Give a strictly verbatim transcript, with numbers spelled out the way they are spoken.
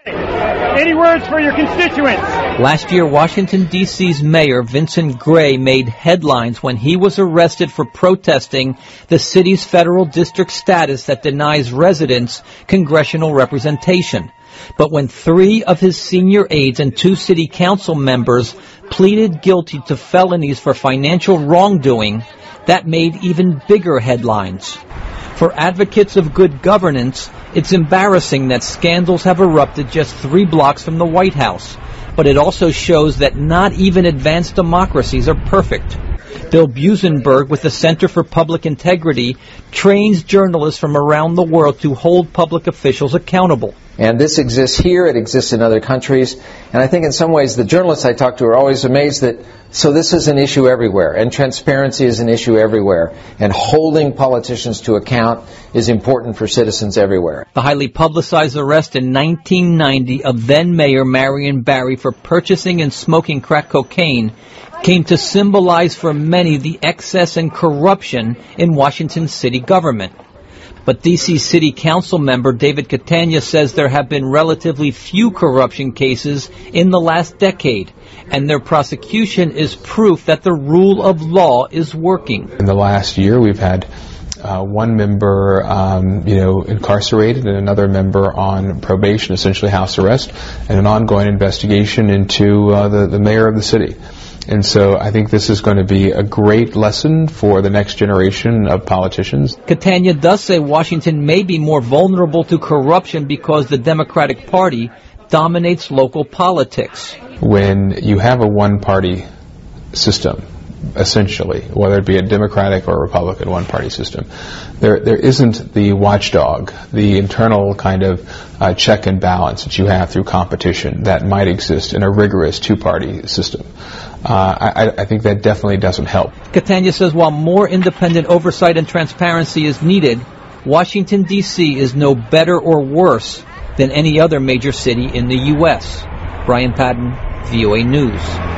Any words for your constituents? Last year, Washington, D C's Mayor Vincent Gray made headlines when he was arrested for protesting the city's federal district status that denies residents congressional representation. But when three of his senior aides and two city council members pleaded guilty to felonies for financial wrongdoing, that made even bigger headlines. For advocates of good governance, it's embarrassing that scandals have erupted just three blocks from the White House. But it also shows that not even advanced democracies are perfect. Bill Buzenberg with the Center for Public Integrity trains journalists from around the world to hold public officials accountable. And this exists here, it exists in other countries, and I think in some ways the journalists I talk to are always amazed that, so this is an issue everywhere, and transparency is an issue everywhere, and holding politicians to account is important for citizens everywhere. The highly publicized arrest in nineteen ninety of then-Mayor Marion Barry for purchasing and smoking crack cocaine came to symbolize for many the excess and corruption in Washington city government. But D C City Council member David Catania says there have been relatively few corruption cases in the last decade, and their prosecution is proof that the rule of law is working. In the last year, we've had uh, one member, um, you know, incarcerated and another member on probation, essentially house arrest, and an ongoing investigation into uh, the, the mayor of the city. And so I think this is going to be a great lesson for the next generation of politicians. Catania does say Washington may be more vulnerable to corruption because the Democratic Party dominates local politics. When you have a one-party system, essentially, whether it be a Democratic or a Republican one-party system, there there isn't the watchdog, the internal kind of uh, check and balance that you have through competition that might exist in a rigorous two-party system. Uh, I, I think that definitely doesn't help. Catania says while more independent oversight and transparency is needed, Washington, D C is no better or worse than any other major city in the U S Brian Patton, V O A News.